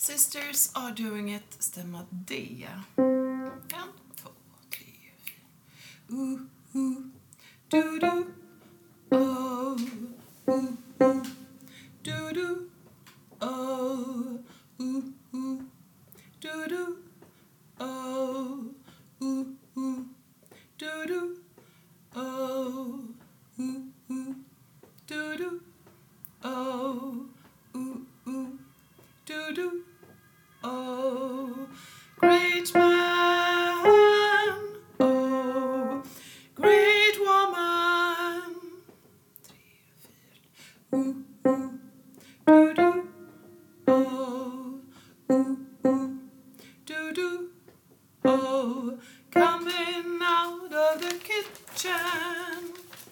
Sisters are doing it, stämma D. 1, 2, 3, 4. Du du. Oh. Du du. Oh. Du du. Oh. Du du. Oh. Du du. Oh. Do do, oh, great man, oh, great woman. 3, 4, do do, oh, do do, oh, coming out of the kitchen.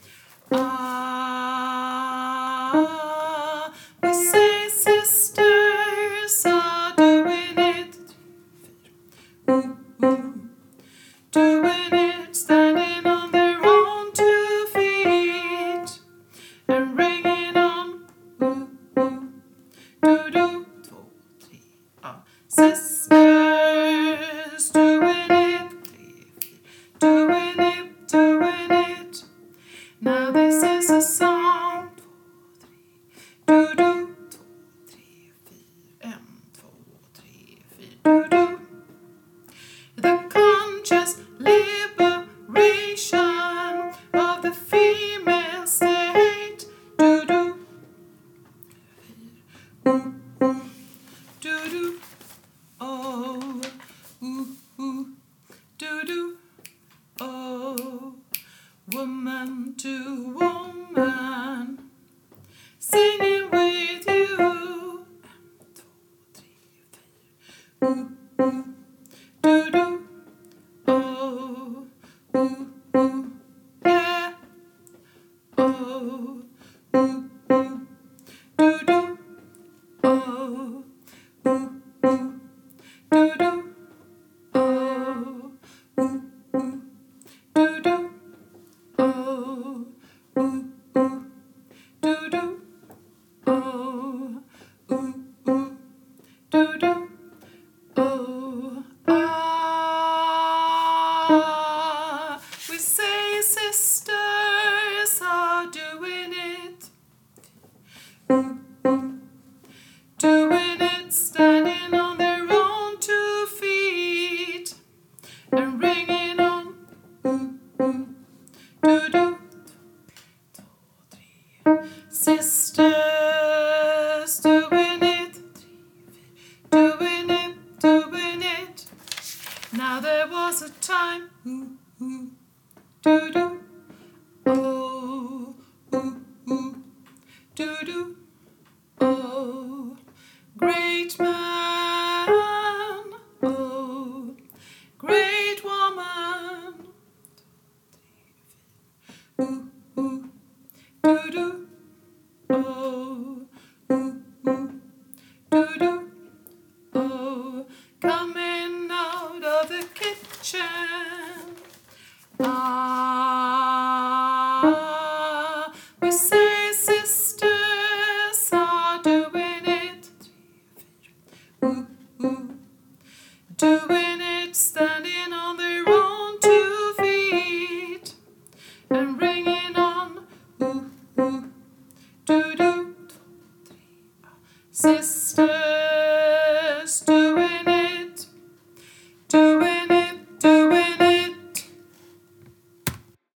We say sisters are doing it. 3, 4, doing it, standing on their own 2 feet and ringing on. Do do. 2, 3. Sisters doing it. 3, 4, doing it. Now this is a song. 2, 3. Do do. 2, 3, 4. 1, 2, 3, 4. Do do. The conscious liberation of the female state. Do do. Do do. Oh. Do do. Oh. Woman to woman, singing with you. 1, 2, 3, 4. Do do. Oh. Yeah. Oh. Do do. Oh. Do do. Oh. Do do. Oh, do do, oh, do do, oh, we say sisters are doing it, doing it, standing on their own 2 feet and ringing on. Do do. 2, 3. Sisters doing it. 3, 4. Doing it. Now there was a time. Do do. Oh. Do do. Oh. Great man. Oh. Great woman. 2, 3, 4. Do do, oh, do do, oh, coming out of the kitchen. We say sisters are doing it. 3, 4.